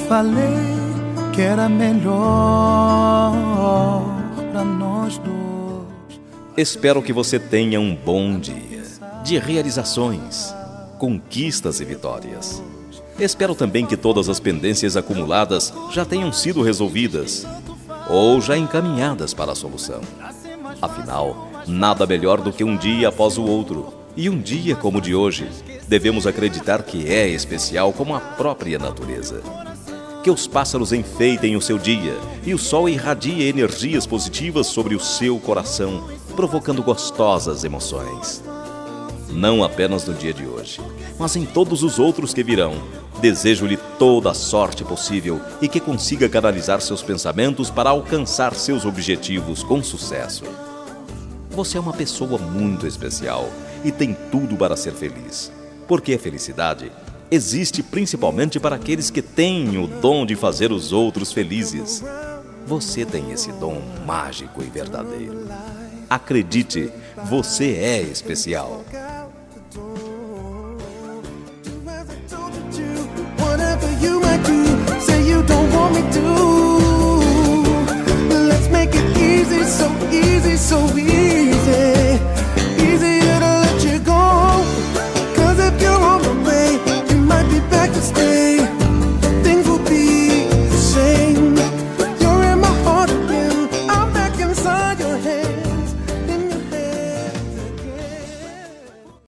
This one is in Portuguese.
falei que era melhor pra nós dois. Espero que você tenha um bom dia, de realizações, conquistas e vitórias. Espero também que todas as pendências acumuladas já tenham sido resolvidas ou já encaminhadas para a solução. Afinal, nada melhor do que um dia após o outro. E um dia como o de hoje, devemos acreditar que é especial como a própria natureza. Que os pássaros enfeitem o seu dia e o sol irradie energias positivas sobre o seu coração, provocando gostosas emoções. Não apenas no dia de hoje, mas em todos os outros que virão. Desejo-lhe toda a sorte possível e que consiga canalizar seus pensamentos para alcançar seus objetivos com sucesso. Você é uma pessoa muito especial e tem tudo para ser feliz, porque a felicidade existe principalmente para aqueles que têm o dom de fazer os outros felizes. Você tem esse dom mágico e verdadeiro. Acredite, você é especial. So easy.